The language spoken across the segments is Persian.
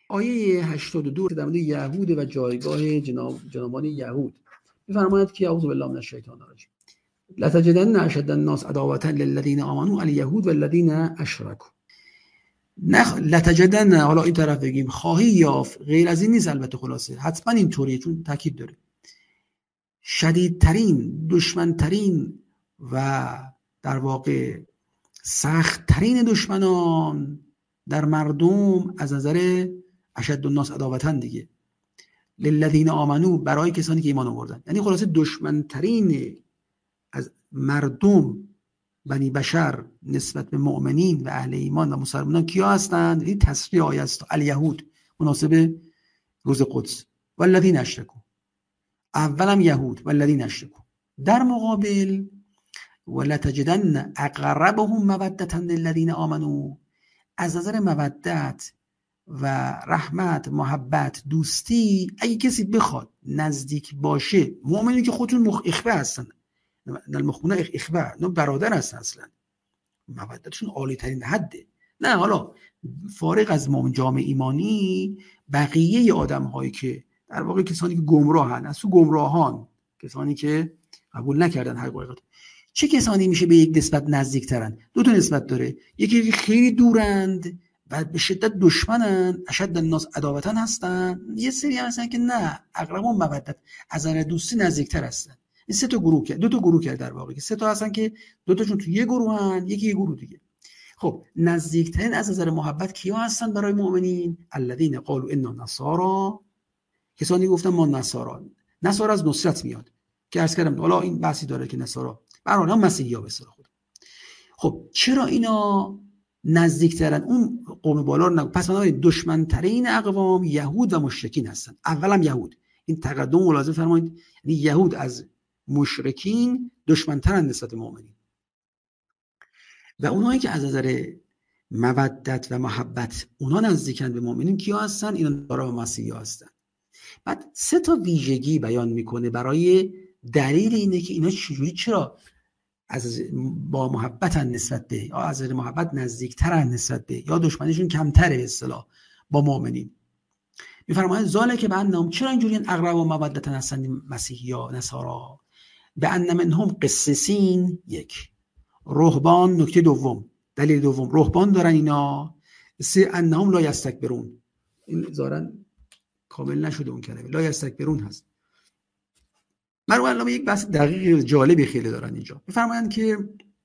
آیه 82 در مورد یهود و جایگاه جنابان یهود می‌فرماید که اعوذ بالله من الشیطان الرجیم لتجدن اشد الناس عداوة للذین آمنوا الیهود والذین اشرکوا. لتجدن، حالا این طرف بگیم خواهی یافت، غیر از این نیست البته، خلاصه حتما اینطوریه چون تاکید داره، شدیدترین، دشمنترین و در واقع سختترین دشمنان در مردم از نظر اشد الناس عداوة دیگه، للذین آمنوا، برای کسانی که ایمان آوردن، یعنی خلاصه دشمنترین از مردم بنی بشر نسبت به مؤمنین و اهل ایمان و مسلمانان کیا هستند؟ این تصریح آیه است، الیهود، مناسب روز قدس، والذین اشرکوا، اولم یهود، والذین اشرکوا. در مقابل ولتجدن اقربهم مودة للذین آمنوا، از نظر مودت و رحمت، محبت، دوستی، اگه کسی بخواد نزدیک باشه، مؤمنین که خودشون اخوه هستن، المؤمنون اخوه، نه برادر هستن، اصلا مودتشون عالی ترین حده. نه حالا فارغ از جامعه ایمانی، بقیه آدم هایی که در واقع کسانی که گمراهن، از تو گمراهان، کسانی که قبول نکردن حقیقت، چه کسانی میشه به یک نسبت نزدیک ترن؟ دو تا نسبت داره، یکی خیلی دورند و به شدت دشمنن، اشد الناس عداوة هستن، یه سری هستن که نه، اقربون مودت، از نظر دوستی نزدیکتر هستن. این سه تا گروه کرد، دو تا گروه کرد در واقع، که سه تا هستن که دو تاشون تو یه گروهن، یکی یه گروه دیگه. خب نزدیکترین از نظر محبت کیا هستن برای مؤمنین؟ الذین قالوا انا نصارا، کسانی گفتن ما نصارا. نصارا از نصرت میاد که عرض کردم، حالا این بحثی داره که نصارا برای هم مسیحی‌ها به اصطلاح خود. خب چرا اینا نزدیکترن؟ اون قوم بالا رو نگو. پس بنابراین دشمنترین اقوام یهود و مشرکین هستن. اولم یهود، این تقدم ملاحظه فرمایید، یعنی یهود از مشرکین دشمنترن نسبت به مؤمنین، و اونایی که از نظر مودت و محبت اونا نزدیکن به مؤمنین کیا هستن؟ اینا نصارا و مسیحی‌ها هستن. بعد سه تا ویژگی بیان میکنه برای دلیل اینه که اینا چجوری، چرا از با محبتن نسبت به، یا از نظر محبت نزدیکترن نسبت به، یا دشمنیشون کمتره به اصطلاح با مؤمنین. میفرماید ذالک بانهم، چرا اینجوری اقرب و مودتن هستن مسیحی‌ها نصارا؟ به ان منهم قسیسین، یک، رهبان، نکته دوم، دلیل دوم، رهبان دارن اینا، سه انهم لا یستکبرون، این ظاهرا کامل نشده اون کلمه، لا یستکبرون هست. مرو علامه یک بحث دقیق جالبی خیلی دارن اینجا. میفرمایند که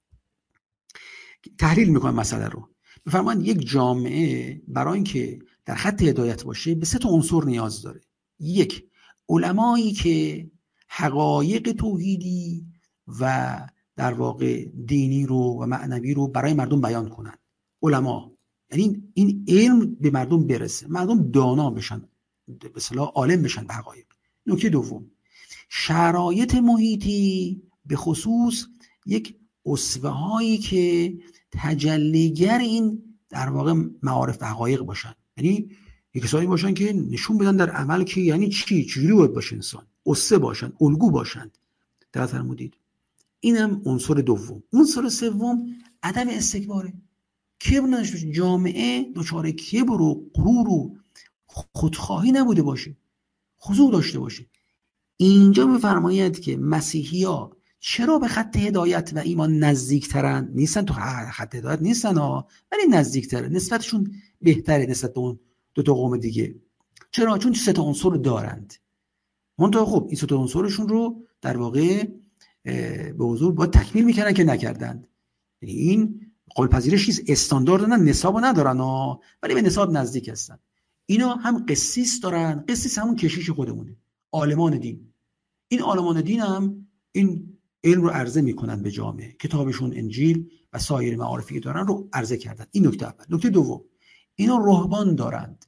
تحلیل میکنن مسئله رو، میفرمایند یک جامعه برای اینکه در خط هدایت باشه به سه تا عنصر نیاز داره. یک، علمایی که حقایق توحیدی و در واقع دینی رو و معنوی رو برای مردم بیان کنن. علما یعنی این علم به مردم برسه، مردم دانا بشن، به اصطلاح عالم بشن به حقایق. نکته دوم، شرایط محیطی، به خصوص یک اسوه هایی که تجلیگر این در واقع معارف و حقایق باشن، یعنی یک کسانی باشن که نشون بدن در عمل که یعنی چجوری باید باشه انسان، اسوه باشن، الگو باشن. در فرمودید اینم عنصر دوم. عنصر سوم عدم استکباره، کبر نداشته باشه، جامعه دچار کبر و غرور و خودخواهی نبوده باشه، خضوع داشته باشه. اینجا میفرماید که مسیحی‌ها چرا به خط هدایت و ایمان نزدیکترن؟ نیستن تو خط هدایت نیستن ها، ولی نزدیکتره، نسبتشون بهتره نسبت به اون دو تا قوم دیگه. چرا؟ چون سه تا عنصر دارند. منتها خب این سه تا عنصرشون رو در واقع به حضور باید تکمیل میکنن که نکردند. یعنی این قابل پذیرش نیست، استاندارد نه، نصاب ندارن ها، ولی به نصاب نزدیک هستن. اینا هم قسیس دارن، قسیس همون کشیش خودمونه، عالمان دین. این عالمان دین هم این علم رو عرضه میکنن به جامعه، کتابشون انجیل و سایر معارفی که دارن رو عرضه کردن. این نکته اول. نکته دوم، اینا رهبان دارند.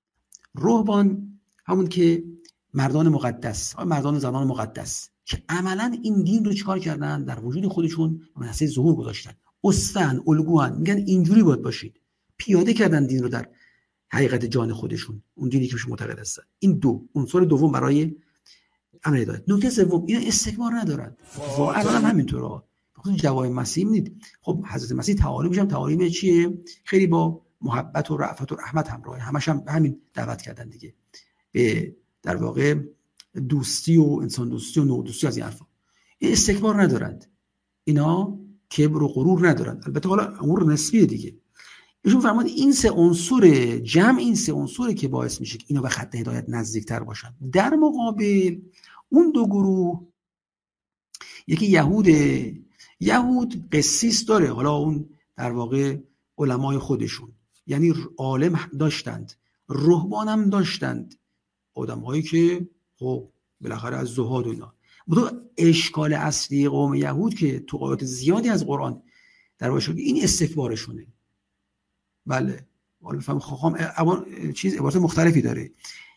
رهبان همون که مردان مقدس، مردان زنان مقدس، که عملا این دین رو چیکار کردن؟ در وجود خودشون منصه ظهور گذاشتن، استن، الگوان، میگن اینجوری باید باشید، پیاده کردن دین رو در حقیقت جان خودشون، اون دینی که بهش معتقد هستن. این دو عنصر دوم برای امر هدایت. نکته سوم، اینا استکبار ندارن. واقعا هم همینطوره. بخاطر جواب مسیح میدید، خب حضرت مسیح تعالیم چیه؟ خیلی با محبت و رأفت و رحمت همراه، همش هم همین دعوت کردن دیگه، به در واقع دوستی و انسان دوستی و نوع دوستی از این حرفا. این استکبار ندارند، اینا کبر و غرور ندارند. البته حالا امور نسبیه دیگه. ایشون فرمود این سه عنصر جمع، این سه عنصری که باعث میشه که اینا به خط هدایت نزدیکتر باشن. در مقابل اون دو گروه، یکی یهود قسیس داره، حالا اون در واقع علمای خودشون، یعنی عالم داشتند، رهبان هم داشتند، آدم‌هایی که خب بالاخره از زهاد و اینا. اشکال اصلی قوم یهود که تو آیات زیادی از قرآن در واقع این استکبارشونه. بله حالا فهم خواهم چیز عبارت مختلفی داره.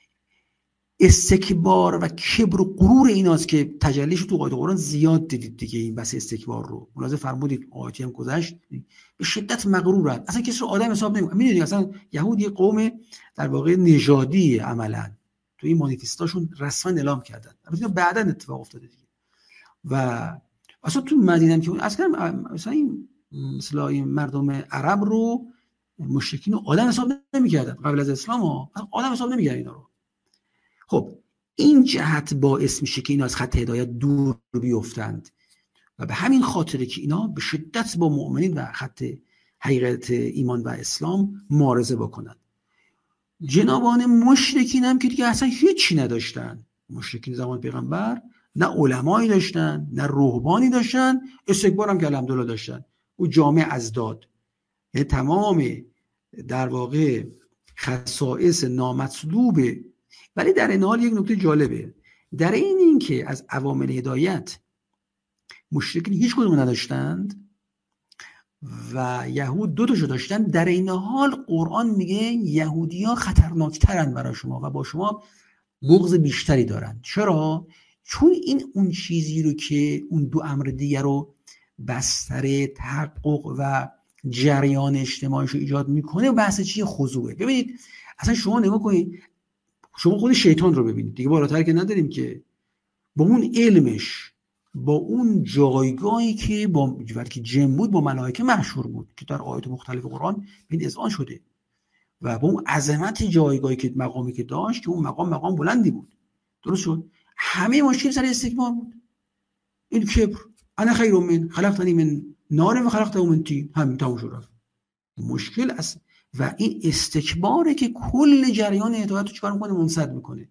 استکبار و کبر و غرور ایناست که تجلیش تو آیات قرآن زیاد دیدید دیگه. این بس استکبار رو ملاحظه فرمودید، آیاتی هم گذشت، به شدت مغرورن، اصلا کسی رو آدم حساب نمی‌کنه. می‌دونید اصلا یهود یه قوم در واقع نژادی، عملاً تو این مانیفستاشون رسما اعلام کردن، البته بعداً اتفاق افتاده دیگه. و اصلا تو مدینه که اصلا این مردم عرب رو مشرکین رو آدم حساب نمی‌کردن قبل از اسلام، آدم حساب نمی‌کردن اینا رو. خب این جهت باعث میشه که اینا از خط هدایت دور بیفتند و به همین خاطره که اینا به شدت با مؤمنین و خط حقیقت ایمان و اسلام معارضه بکنن. جنابان مشرکین هم که دیگه اصلا هیچی نداشتن، مشرکین زمان پیغمبر نه علمایی داشتن نه رهبانی داشتن، استکبار هم که الحمدلله داشتن، او جامع ازداد، یعنی تمام در واقع خصائص نامطلوبه. ولی در این حال یک نکته جالبه، در این که از عوامل هدایت مشرکین هیچ کدوم نداشتند و یهود دو تاشو داشتن، در این حال قرآن میگه یهودی‌ها خطرناکترن برای شما و با شما بغض بیشتری دارن. چرا؟ چون این اون چیزی رو که اون دو امر دیگر رو بستر تحقق و جریان اجتماعیش رو ایجاد میکنه، بحث چیه؟ خضوعه. ببینید اصلا شما نگاه کنید، شما خود شیطان رو ببینید دیگه، بالاتر که نداریم که، با اون علمش، با اون جایگاهی که با وقتی جن بود با ملائکه مشهور بود که در آیات مختلف قرآن این اذعان شده، و با اون عظمت جایگاهی که مقامی که داشت که اون مقام بلندی بود، درست شد، همه مشکل سر استکبار بود. این کبر، انا خیر من خلقتنی من نار و خلقته من طین، همین تموم شد مشکل است. و این استکباره که کل جریان هدایت رو چیکار میکنه؟ منسد میکنه.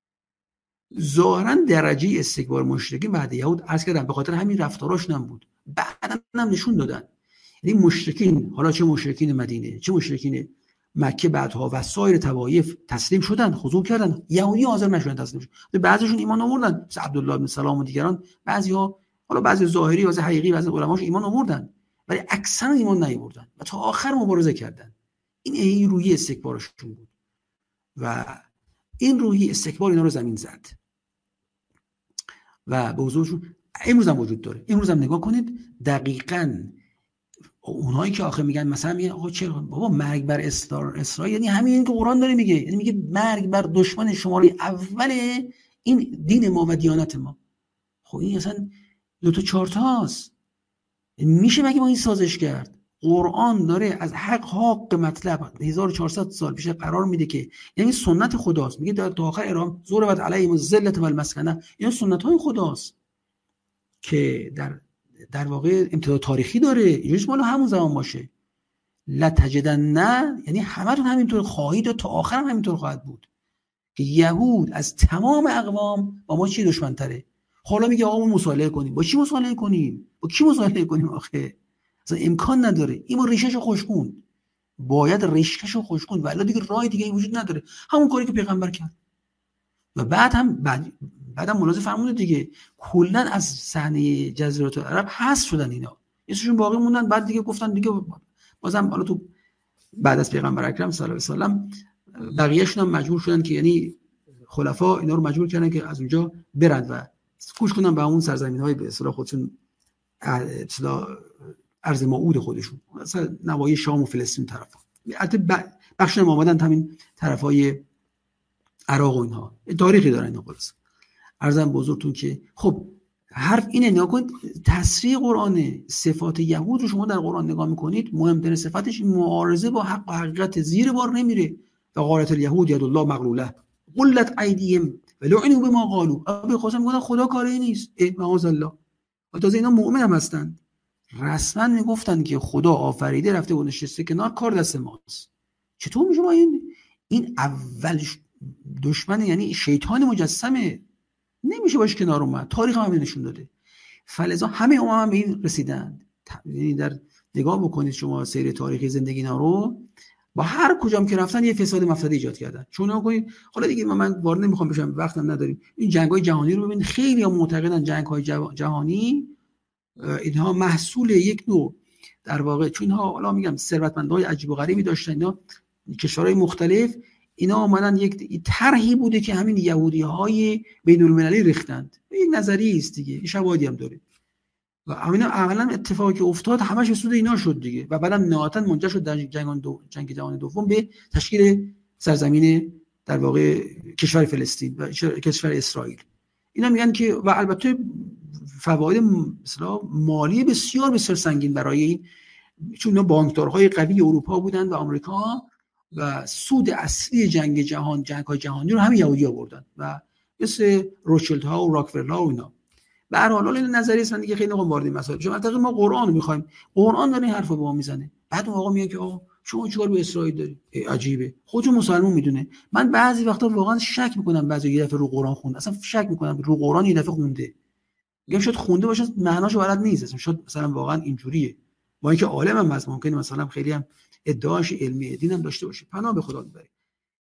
ظاهرا درجه استکبار مشرکین بعد یهود عرض کردم به خاطر همین رفتاراشون هم بود، بعدا هم نشون دادن. یعنی مشرکین، حالا چه مشرکین مدینه چه مشرکین مکه بعدها و سایر طوایف تسلیم شدن، خضوع کردن، یهودی حاضر نشدن تسلیم شدن، بعضیشون ایمان آوردن مثل عبدالله بن سلام و دیگران، بعضیها حالا بعضی ظاهری بعضی حقیقی بعضی علماش ایمان آوردن، ولی اکثر ایمان نیاوردن و تا آخر مبارزه کردن. این روحیه استکبارشون بود و این روحیه استکبار اینا رو زمین زد و به حضورشون امروز هم وجود داره. امروز هم نگاه کنید دقیقاً اونایی که آخه میگن مثلا میگن آقا چرا بابا مرگ بر اسرائیل، یعنی همین که قرآن داره میگه، یعنی میگه مرگ بر دشمن شماره اول این دین ما و دیانت ما. خب این اصلا دو تا چهار تاست، میشه مگه ما این سازش کرد؟ قرآن داره از حق مطلب 1400 سال پیش قرار میده که یعنی سنت خداست، میگه در تا آخر ارام ضربت علیهم الذلة والمسکنه، این سنت های خداست که در واقع امتداد تاریخی داره، اینجوریه مال همون زمان باشه. لا تجدن، نه یعنی همتون همینطور خواهید و تا آخر هم همینطور خواهد بود که یهود از تمام اقوام با ما چی دشمن تره. حالا میگه آقا ما مصالحه کنیم، با چی مصالحه کنیم؟ با کی مصالحه کنیم؟ آخه اصلا امکان نداره. این ما ریشه‌شو خشکوند، باید ریشه‌شو خشکوند و الا دیگه راه دیگه وجود نداره، همون کاری که پیغمبر کرد. و بعدم ملاحظه فرمود دیگه، کلا از صحنه جزیره العرب حذف شدن اینا، یکیشون باقی موندن، بعد دیگه گفتن دیگه بازم حالا تو بعد از پیغمبر اکرم صلی الله علیه و سلم بقیه‌شون هم مجبور شدن که یعنی خلفا اینا رو مجبور کردن که از اونجا برن و کوچ کنن به اون سرزمین‌های به اصطلاح خودشون، اصطلاح ارض موعود خودشون، مثلا نواحی شام و فلسطین طرفا، البته بخش هم اومدن همین طرفای عراق و اینها، تاریخی دارن اینا. خلاص عرضم بزرگتون که خب حرف اینه. نگاه کنید تصریح قرآن صفات یهود رو شما در قرآن نگاه میکنید، مهمترین صفتش معارضه با حق و حقیقت، زیر بار نمیره. و قالت الیهود ید الله مغلوله غلت ایدیهم ولعنوا بما قالوا. ابی قاسم میگن خدا کاری نیست، معاذ الله. و تازه اینا مؤمن هم هستن، رسما میگفتن که خدا آفریده رفته و نشسته کنار، کار دست ماست. چطور میشه با این اول دشمن، یعنی شیطان مجسمه، نمیشه باش کنار اومد. تاریخ هم نشون داده. فلذا همه هم به این رسیدن. یعنی در نگاه بکنید شما سیر تاریخی زندگی اینا رو، با هر کجام که رفتن یه فساد مفسد ایجاد کردن. چون نگاه کنید، حالا دیگه من وارد نمیخوام بشم، وقتم نداریم. این جنگ‌های جهانی رو ببینید، خیلی ها معتقدن جنگ‌های جهانی اینها محصول یک نوع در واقع، چون اینها حالا میگم ثروتمندای عجیب و غریبی داشتن، اینا کشورهای مختلف، اینا اومدن یک طرحی بوده که همین یهودی‌های بین‌المللی ریختند. این نظریه است دیگه، این شواهدی هم داره. و همین اولا اتفاقی که افتاد همش به سود اینا شد دیگه. و بعدم نهایتاً منجر شد در جنگ جهانی دوم به تشکیل سرزمین در واقع کشور فلسطین و کشور اسرائیل. اینا میگن که، و البته فواید مثلا مالی بسیار بسیار سنگین برای این، چون اینا بانکدارهای قوی اروپا بودن و آمریکا، و سود اصلی جنگ‌های جهانی رو همین یهودی‌ها بردن، و مثل روچلدها و راکفلرها و اینا. به هر حال این نظریه است، من دیگه خیلی نمیخوام وارد این مسائل بشم. البته ما قرآن رو می‌خوایم، قرآن داره این حرفو به ما میزنه. بعد اون آقا میگه که آقا شما چیکار به اسرائیل داری؟ عجیبه. خودشون مسلمان میدونه. من بعضی وقتا واقعا شک میکنم، بعضی یه دفعه رو قرآن خوند، اصلا شک میکنم رو قرآن یه دفعه خونده، میگم شاید خونده باشه معناشو بلد نیست، اصلا شاید مثلا واقعا اینجوریه. با اینکه عالم هم هست، ممکنه مثلا خیلی هم ادعاش علمی دین هم داشته باشه. پناه به خدا ببرید.